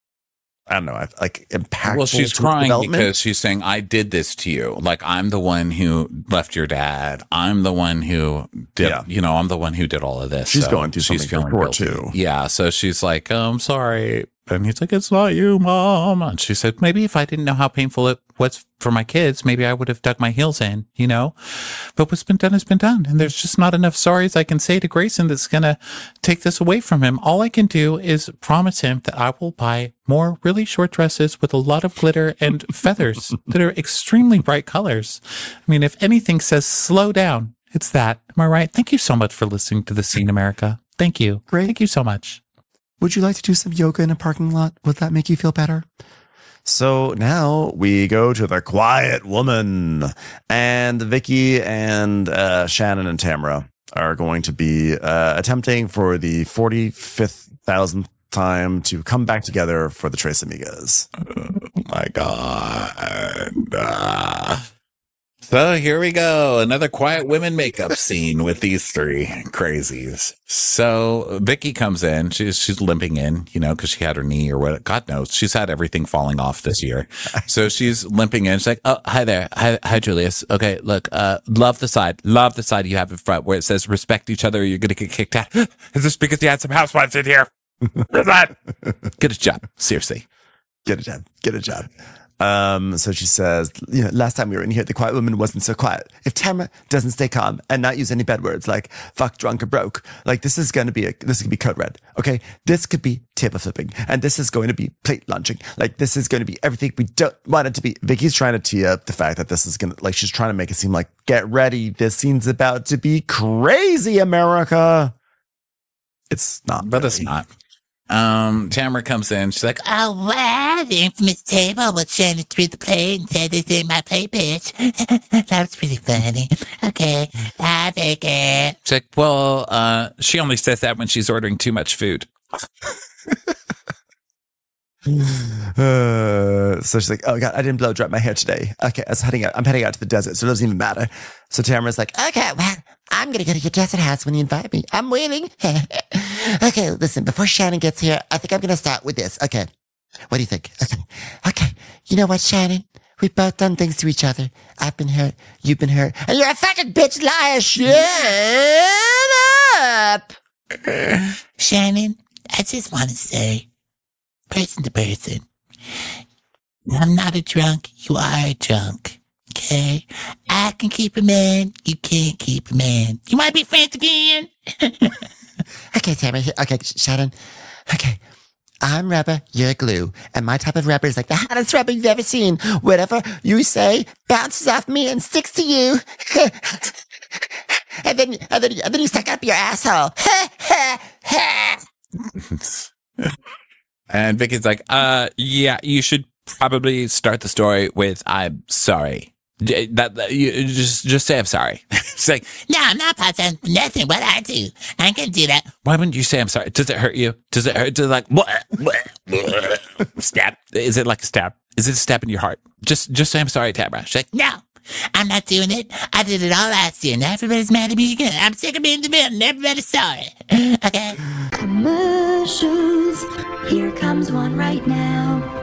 I don't know, like impactful. Well, she's to crying development. because she's saying, I did this to you. Like, I'm the one who left your dad. I'm the one who did, Yeah. you know, I'm the one who did all of this. She's So going through she's something feeling for sure, guilty. too. Yeah. So she's like, oh, I'm sorry. And he's like, it's not you, Mom. And she said, maybe if I didn't know how painful it was for my kids, maybe I would have dug my heels in, you know? But what's been done has been done. And there's just not enough sorries I can say to Grayson that's going to take this away from him. All I can do is promise him that I will buy more really short dresses with a lot of glitter and feathers that are extremely bright colors. I mean, if anything says slow down, it's that. Am I right? Thank you so much for listening to The Scene America. Thank you. Great. Thank you so much. Would you like to do some yoga in a parking lot? Would that make you feel better? So now we go to the quiet woman, and Vicky and uh, Shannon and Tamara are going to be uh, attempting for the forty-fifth thousandth time to come back together for the Tres Amigas. Oh my God. Ah. So here we go. Another quiet women makeup scene with these three crazies. So Vicky comes in. She's she's limping in, you know, because she had her knee or what. God knows. She's had everything falling off this year. So she's limping in. She's like, oh, hi there. Hi, hi, Julius. Okay, look, uh, love the side. Love the side you have in front where it says respect each other or you're going to get kicked out. Is this because you had some housewives in here? Is that? Get a job. Seriously. Get a job. Get a job. Um, so she says, you know, last time we were in here, the quiet woman wasn't so quiet. If Tamara doesn't stay calm and not use any bad words like fuck, drunk, or broke, like this is going to be a, this could be code red. Okay. This could be table flipping, and this is going to be plate launching. Like this is going to be everything we don't want it to be. Vicky's trying to tee up the fact that this is going to, like, she's trying to make it seem like, get ready. This scene's about to be crazy, America. It's not, But it's really. not. Um, Tamara comes in. She's like, Oh, wow, the infamous table with Shannon threw the plate and said, this ain't my plate, bitch. That was pretty funny. Okay, I take it. she's like, well, uh, she only says that when she's ordering too much food. Uh, so she's like, oh God, I didn't blow dry my hair today. Okay, I was heading out. I'm heading out to the desert, so it doesn't even matter. So Tamara's like, Okay, well, I'm gonna go to your desert house when you invite me. I'm waiting. Okay, listen, before Shannon gets here, I think I'm gonna start with this. Okay. What do you think? Okay. Okay. You know what, Shannon? We've both done things to each other. I've been hurt. You've been hurt. And you're a fucking bitch liar. Shut up. Shannon, I just want to say, person to person, I'm not a drunk. You are a drunk. Okay? I can keep a man. You can't keep a man. You might be friends again. Okay, Tamara. Okay, Shannon. Okay. I'm rubber, you're glue. And my type of rubber is like the hottest rubber you've ever seen. Whatever you say bounces off me and sticks to you. and then and then and then you stuck up your asshole. And Vicky's like, uh, yeah, you should probably start the story with, I'm sorry. J- That, that you just, just say I'm sorry. She's like, no, I'm not apologizing for nothing. What I do, I ain't gonna do that. Why wouldn't you say I'm sorry? Does it hurt you? Does it hurt? Does it like what? Stab? Is it like a stab? Is it a stab in your heart? Just, just say I'm sorry, Tamara. She's like, no, I'm not doing it. I did it all last year. Now everybody's mad at me again. I'm sick of being the villain. Everybody's sorry. Okay. Commercials. Here comes one right now.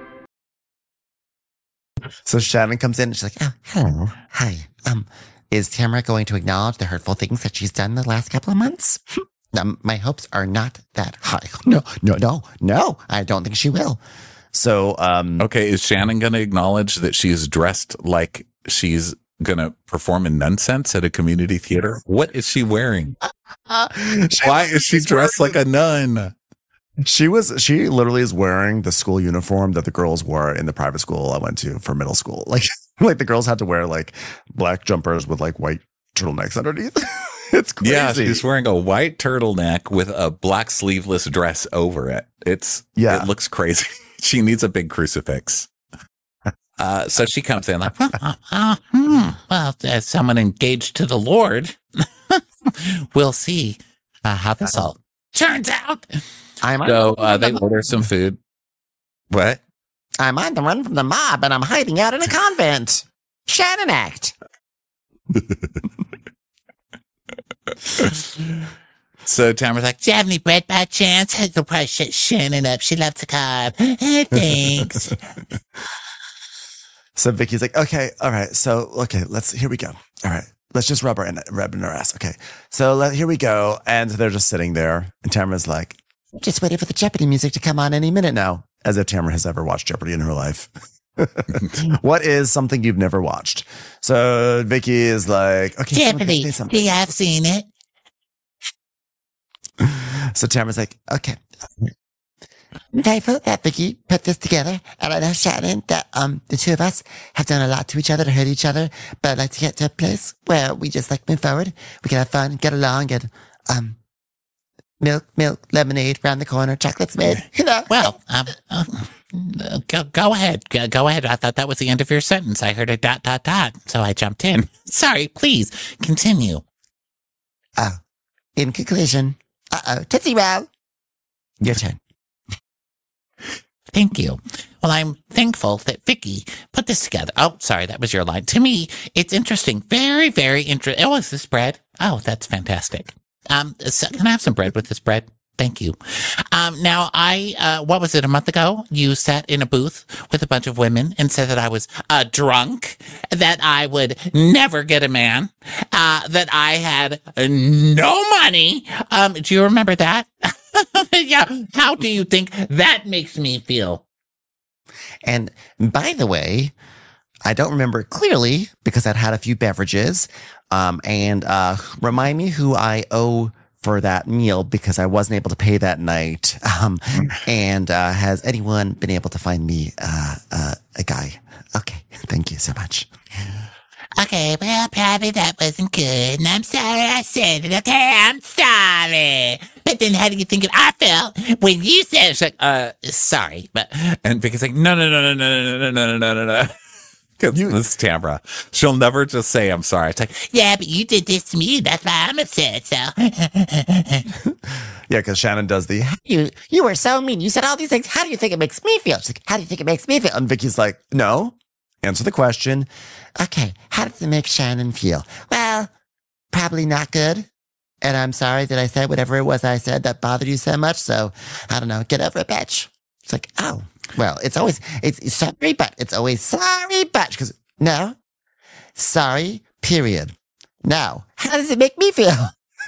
So Shannon comes in and she's like, Oh, hello. Hi. Um, is Tamara going to acknowledge the hurtful things that she's done the last couple of months? Um, my hopes are not that high. No, no, no, no. I don't think she will. so, um, Okay, is Shannon going to acknowledge that she's dressed like she's going to perform in nonsense at a community theater? What is she wearing? Why is she dressed like a nun? she was, she literally is wearing the school uniform that the girls wore in the private school I went to for middle school. Like, like the girls had to wear like black jumpers with like white turtlenecks underneath. It's crazy. Yeah, she's wearing a white turtleneck with a black sleeveless dress over it. It's Yeah. it looks crazy. She needs a big crucifix. Uh, so she comes in like, well, uh, uh, hmm, well, as someone engaged to the Lord, we'll see uh, how this all turns out. I'm on, So uh, they order some food. What? I'm on the run from the mob and I'm hiding out in a convent. Shannon act. So Tamara's like, Do you have any bread by chance? You'll probably shut Shannon up. She loves to carve. Thanks. So Vicky's like, okay, all right. So, okay, let's, here we go. All right. Let's just rub her in, rub in her ass. Okay. So let, here we go. And they're just sitting there. And Tamara's like, Just waiting for the Jeopardy music to come on any minute now. as if Tamara has ever watched Jeopardy in her life. What is something you've never watched? So Vicky is like, okay, Jeopardy. say something. Yeah, I've seen it. So Tamara's like, okay. I'm thankful that Vicky put this together, and I know Shannon that um the two of us have done a lot to each other to hurt each other, but I'd like to get to a place where we just like move forward. We can have fun, get along, and um milk, milk, lemonade around the corner, chocolate's made. You know. Well, um, uh, go, go ahead. Go, go ahead. I thought that was the end of your sentence. I heard a dot, dot, dot. So I jumped in. Sorry, please continue. Oh, in conclusion, uh oh, Tootsie Roll. Your turn. Thank you. Well, I'm thankful that Vicky put this together. Oh, sorry, that was your line. To me, it's interesting. Very, very interesting. Oh, is this bread? Oh, that's fantastic. Um, so can I have some bread with this bread? Thank you. Um, now I, uh, what was it, a month ago? You sat in a booth with a bunch of women and said that I was a drunk, that I would never get a man, uh, that I had no money. Um, do you remember that? Yeah. How do you think that makes me feel? And by the way, I don't remember clearly because I'd had a few beverages. Um, and uh, remind me who I owe for that meal because I wasn't able to pay that night. Um, and uh, has anyone been able to find me uh, uh, a guy? Okay, thank you so much. Okay, well, probably that wasn't good, and I'm sorry I said it, okay? I'm sorry. But then how do you think I felt when you said it? She's like, uh, sorry, but, and Vicky's like, no, no, no, no, no, no, no, no, no, no, no. Because this is Tamara. She'll never just say, I'm sorry. It's like, Yeah, but you did this to me, that's why I'm upset, so. Yeah, because Shannon does the, You you were so mean. You said all these things. How do you think it makes me feel? She's like, how do you think it makes me feel? and Vicky's like, no, answer the question. Okay, how does it make Shannon feel? Well, probably not good. And I'm sorry that I said whatever it was I said that bothered you so much. So I don't know, get over it, bitch. It's like, oh, well, it's always, it's, it's sorry, but it's always sorry, but because no, sorry, period. Now, how does it make me feel?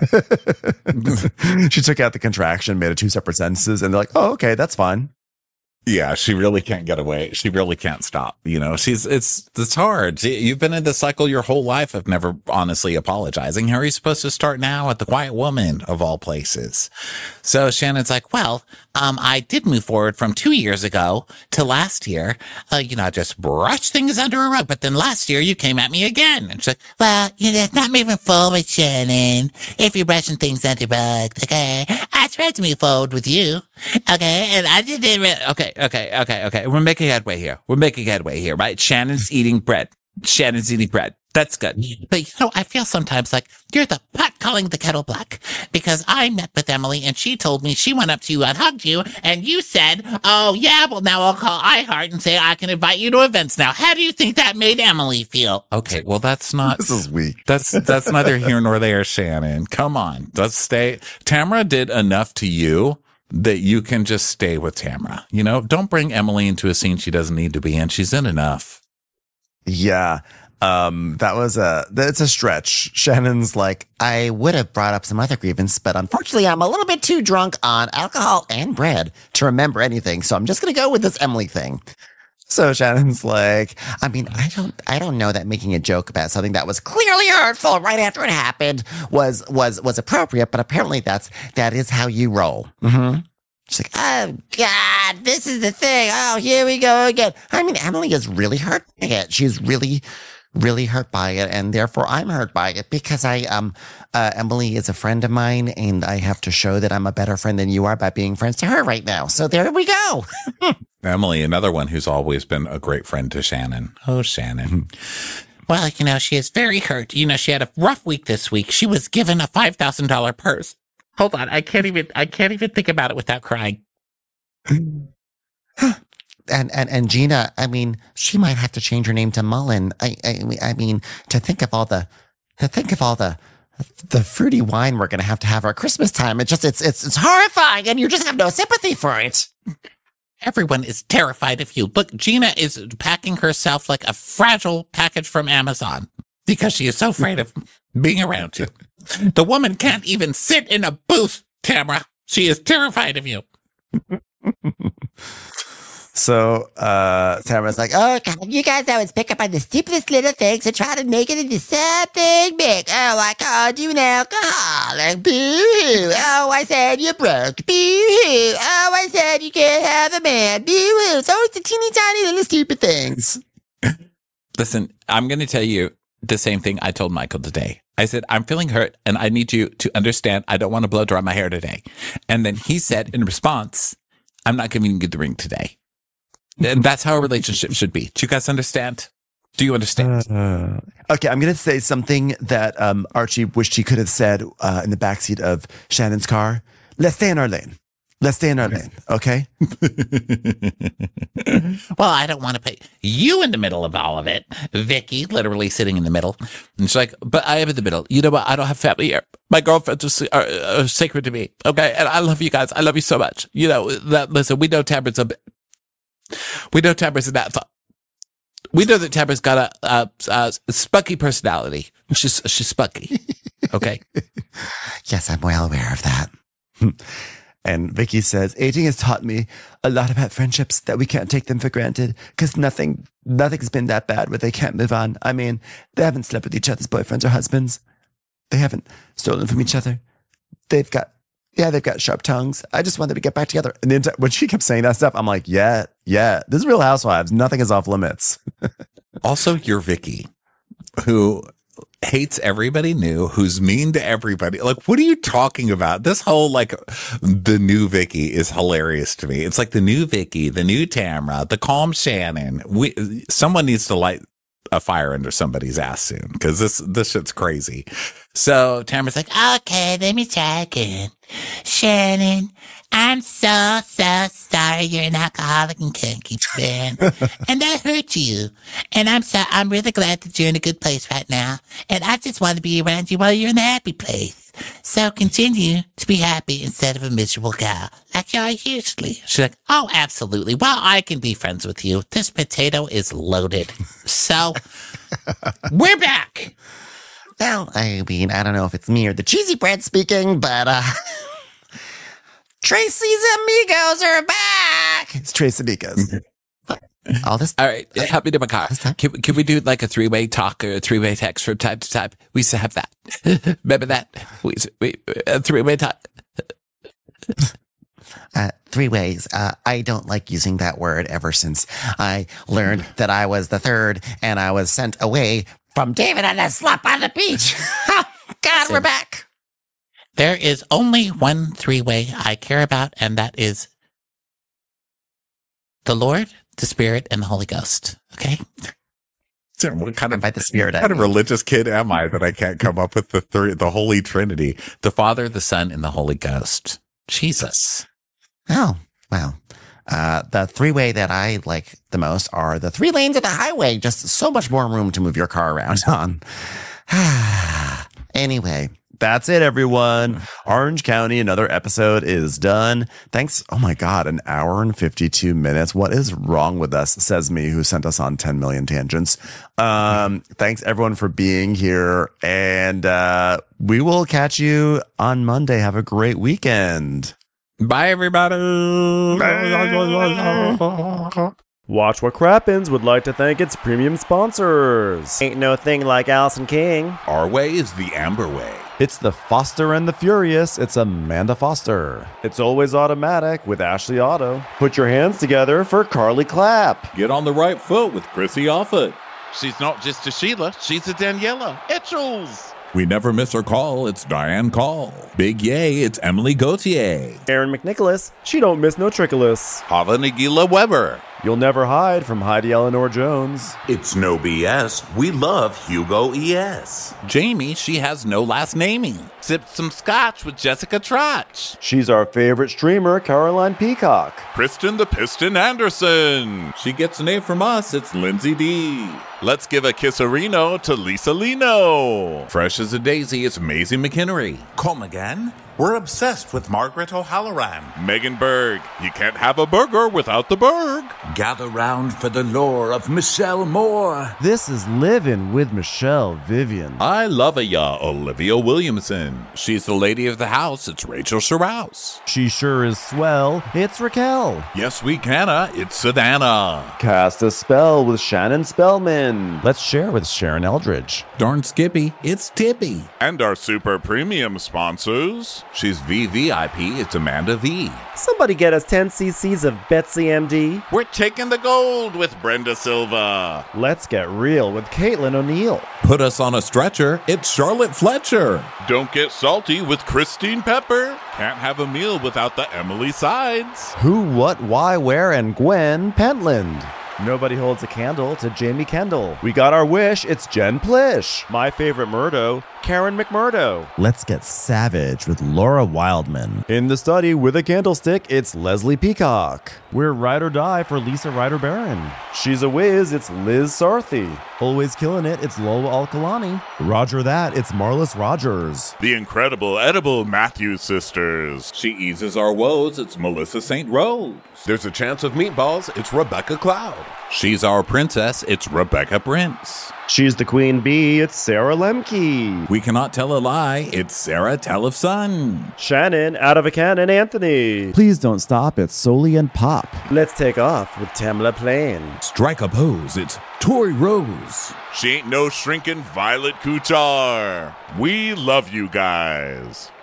She took out the contraction, made it two separate sentences, and they're like, oh, okay, that's fine. yeah, she really can't get away. She really can't stop. You know, she's, it's, it's hard. She- You've been in this cycle your whole life of never honestly apologizing. How are you supposed to start now at the quiet woman of all places? So Shannon's like, well, um, I did move forward from two years ago to last year. Uh, you know, I just brushed things under a rug, but then last year you came at me again. And she's like, Well, you know, it's not moving forward, Shannon. If you're brushing things under rugs, okay? I tried to move forward with you, okay? And I did it. Re- okay, okay, okay, okay. We're making headway here. We're making headway here, right? Shannon's eating bread. Shannon's eating bread. That's good. But, you know, I feel sometimes like you're the pot calling the kettle black, because I met with Emily and she told me she went up to you and hugged you and you said, oh, yeah, well, now I'll call iHeart and say I can invite you to events now. How do you think that made Emily feel? Okay, well, that's not. This is weak. That's that's neither here nor there, Shannon. Come on, let's stay. Tamara did enough to you that you can just stay with Tamara. You know, don't bring Emily into a scene she doesn't need to be in. She's in enough. Yeah. Um, that was a, that's a stretch. Shannon's like, I would have brought up some other grievance, but unfortunately I'm a little bit too drunk on alcohol and bread to remember anything. So I'm just going to go with this Emily thing. so Shannon's like, I mean, I don't, I don't know that making a joke about something that was clearly hurtful right after it happened was, was, was appropriate, but apparently that's, that is how you roll. Mm-hmm. She's like, oh God, this is the thing. Oh, here we go again. I mean, Emily is really hurt by it. She's really, really hurt by it, and therefore I'm hurt by it because I, um, uh, Emily is a friend of mine, and I have to show that I'm a better friend than you are by being friends to her right now. So there we go. Emily, another one who's always been a great friend to Shannon. Oh, Shannon. Well, you know, she is very hurt. You know, she had a rough week this week. She was given a five thousand dollars purse. Hold on. I can't even, I can't even think about it without crying. And, and, and Gina, I mean, she might have to change her name to Mullen. I, I, I mean, to think of all the, to think of all the, the fruity wine we're going to have to have at Christmas time. It just, it's, it's, it's horrifying, and you just have no sympathy for it. Everyone is terrified of you. Look, Gina is packing herself like a fragile package from Amazon because she is so afraid of being around you. The woman can't even sit in a booth, Tamara. She is terrified of you. so, uh, Tamara's like, oh, Oh God, you guys always pick up on the stupidest little things and try to make it into something big. Oh, I called you an alcoholic. Boo-hoo. Oh, I said you're broke. Boo-hoo. Oh, I said you can't have a man. Boo-hoo. It's always the teeny tiny little stupid things. Listen, I'm going to tell you the same thing I told Michael today. I said, I'm feeling hurt and I need you to understand I don't want to blow dry my hair today. And then he said in response, I'm not giving you the ring today. And that's how a relationship should be. Do you guys understand? Do you understand? Uh, okay, I'm going to say something that um, Archie wished he could have said uh, in the backseat of Shannon's car. Let's stay in our lane. Let's stay in our lane, okay? Well, I don't want to put you in the middle of all of it. Vicky, literally sitting in the middle. And she's like, but I am in the middle. You know what? I don't have family here. My girlfriends are, are, are sacred to me. Okay. And I love you guys. I love you so much. You know, that, listen, we know Tamara's a, we know Tamara's that. We know that Tamara's got a, a, a spunky personality. She's, she's spunky. Okay. Yes, I'm well aware of that. And Vicky says, aging has taught me a lot about friendships, that we can't take them for granted because nothing, nothing's been that bad where they can't move on. I mean, they haven't slept with each other's boyfriends or husbands. They haven't stolen from each other. They've got, yeah, they've got sharp tongues. I just want them to get back together. And then when she kept saying that stuff, I'm like, yeah, yeah, this is Real Housewives. Nothing is off limits. Also, you're Vicky, who hates everybody new, who's mean to everybody. Like, what are you talking about? This whole, like, the new Vicky is hilarious to me. It's like the new Vicky, the new Tamara, the calm Shannon. We, someone needs to light a fire under somebody's ass soon, because this, this shit's crazy. So Tamara's like, Okay, let me try again. Shannon, I'm so, so sorry you're an alcoholic and can't keep stand. And I hurt you. And I'm so, I'm really glad that you're in a good place right now. And I just want to be around you while you're in a happy place. So continue to be happy instead of a miserable gal, like you are usually. she's like, Oh, absolutely. Well, I can be friends with you. This potato is loaded. So, we're back. Well, I mean, I don't know if it's me or the cheesy bread speaking, but, uh, Tracy's amigos are back. It's Trace Amigos. All this. all right, help me to my car. This time? Can, can we do like a three-way talk or a three-way text from time to time? We used to have that. Remember that? We, used to- we a three-way talk. Uh, three ways. Uh, I don't like using that word ever since I learned that I was the third and I was sent away from David on a slap on the beach. God, we're back. There is only one three-way I care about, and that is the Lord, the Spirit, and the Holy Ghost. Okay? What kind of By the Spirit. What kind of religious kid am I that I can't come up with the three, the Holy Trinity, the Father, the Son, and the Holy Ghost? Jesus. Oh, well. Uh, the three-way that I like the most are the three lanes of the highway. Just so much more room to move your car around on. Anyway, that's it, everyone. Orange County, another episode is done. Thanks. Oh my God, an hour and fifty-two minutes. What is wrong with us? Says me, who sent us on ten million tangents. Um, thanks everyone for being here. And, uh, we will catch you on Monday. Have a great weekend. Bye, everybody. Watch What Crappens would like to thank its premium sponsors. Ain't no thing like Allison King. Our way is the Amber way. It's the Foster and the Furious. It's Amanda Foster. It's Always Automatic with Ashley Otto. Put your hands together for Carly Clapp. Get on the right foot with Chrissy Offit. She's not just a Sheila, she's a Daniela Etchels. We never miss her call. It's Diane Call. Big yay, it's Emily Gauthier. Aaron McNicholas. She don't miss no trickolas. Hava Nagila Weber. You'll never hide from Heidi Eleanor Jones. It's no B S. We love Hugo E S. Jamie, she has no last naming. Sipped some scotch with Jessica Trotch. She's our favorite streamer, Caroline Peacock. Kristen the Piston Anderson. She gets an A from us. It's Lindsay D. Let's give a kisserino to Lisa Lino. Fresh as a daisy, it's Maisie McKinnery. Come again? We're obsessed with Margaret O'Halloran. Megan Berg. You can't have a burger without the Berg. Gather round for the lore of Michelle Moore. This is Living with Michelle Vivian. I love a ya, Olivia Williamson. She's the lady of the house. It's Rachel Sherrouse. She sure is swell. It's Raquel. Yes, we canna. It's Savannah. Cast a spell with Shannon Spellman. Let's share with Sharon Eldridge. Darn Skippy. It's Tippy. And our super premium sponsors. She's V V I P. It's Amanda V. Somebody get us ten cc's of Betsy M D. We're taking the gold with Brenda Silva. Let's get real with Caitlin O'Neill. Put us on a stretcher. It's Charlotte Fletcher. Don't get salty with Christine Pepper. Can't have a meal without the Emily Sides. Who, what, why, where, and Gwen Pentland. Nobody holds a candle to Jamie Kendall. We got our wish. It's Jen Plish. My favorite Murdo, Karen McMurdo. Let's get savage with Laura Wildman. In the study with a candlestick, it's Leslie Peacock. We're Ride or Die for Lisa Ryder Barron. She's a whiz, it's Liz Sarthy. Always killing it, it's Lola Alkalani. Roger that, it's Marlis Rogers. The incredible edible Matthews sisters. She eases our woes. It's Melissa Saint Rose. There's a chance of meatballs. It's Rebecca Cloud. She's our princess. It's Rebecca Prince. She's the queen bee, it's Sarah Lemke. We cannot tell a lie. It's Sarah Telefson. Shannon, out of a cannon, Anthony. Please don't stop, it's Soli and Pop. Let's take off with Tamla Plain. Strike a pose. It's Tori Rose. She ain't no shrinking Violet Kuchar. We love you guys.